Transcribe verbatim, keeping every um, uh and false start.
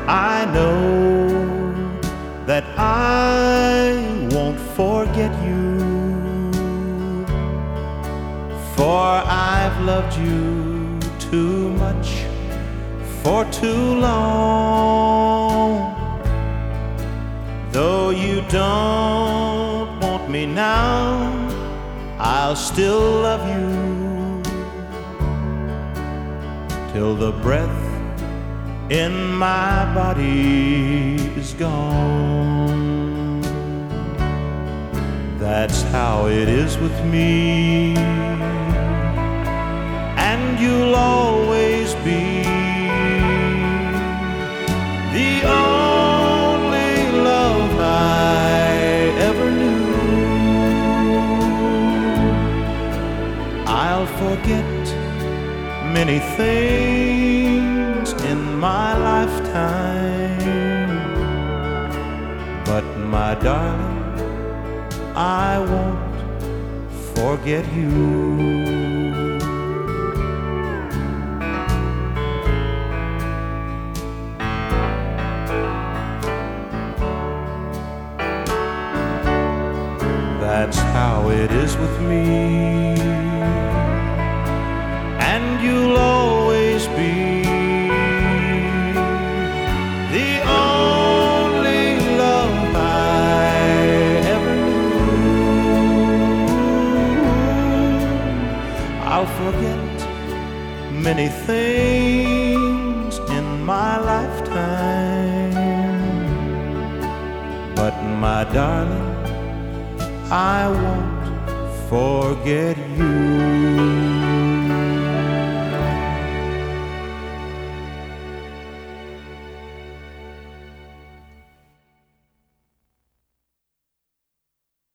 I know that I won't forget you, for I've loved you too much for too long. Though you don't want me now, I'll still love you till the breath in my body is gone. That's how it is with me, and you'll always be the only love I ever knew. I'll forget many things in my lifetime, but my darling, I won't forget you. That's how it is with me, and you'll always be the only love I ever knew. I'll forget many things in my lifetime, but my darling, I won't forget you.